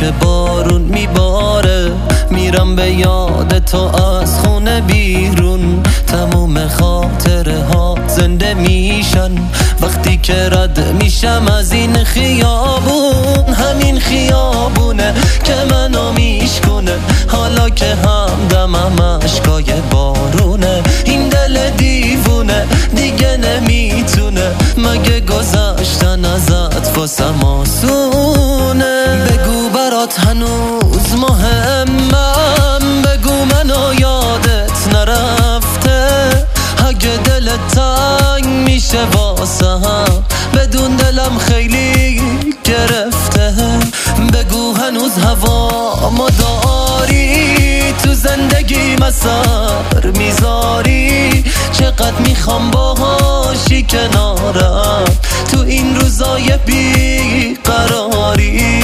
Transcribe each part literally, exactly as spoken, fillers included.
که بارون میباره، میرم به یاد تو از خونه بیرون. تموم خاطره ها زنده میشن وقتی که رد میشم از این خیابون. همین خیابونه که منو میشکونه، حالا که همدمم اشکای بارونه. این دل دیوونه دیگه نمیتونه، مگه گذشتن ازت واسم آسونه؟ بگو برات هنوز مهمم، بگو منو یادت نرفته. اگه دلت تنگ میشه واسه هم، بدون دلم خیلی گرفته. بگو هنوز هوا ما داری، تو زندگی مسار میذاری. چقدر میخوام باهاشی کنارم تو این روزای بیقراری.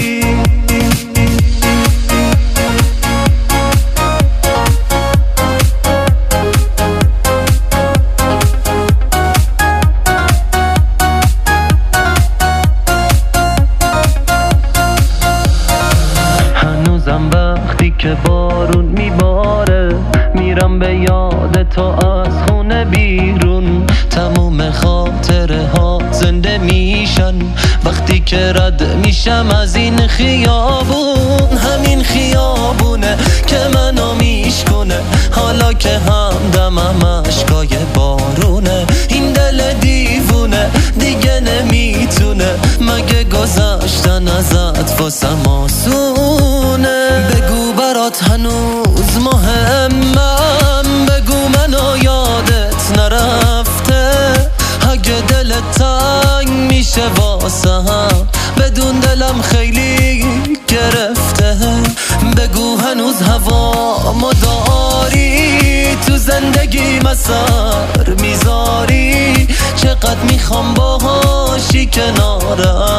وقتی که بارون میباره، میرم به یاد تو از خونه بیرون. تموم خاطره ها زنده میشن وقتی که رد میشم از این خیابون. همین خیابونه که منو میشکنه، حالا که همدمم اشکای بارونه. این دل دیوونه دیگه نمیتونه، مگه گذشتن ازت واسم آسونه؟ بگو برات هنوز مهمم، بگو منو یادت نرفته. اگه دلت تنگ میشه واسه هم، بدون دلم خیلی گرفته. بگو هنوز هوا ما داری، تو زندگی مسار میذاری. چقدر میخوام باهاشی کنارم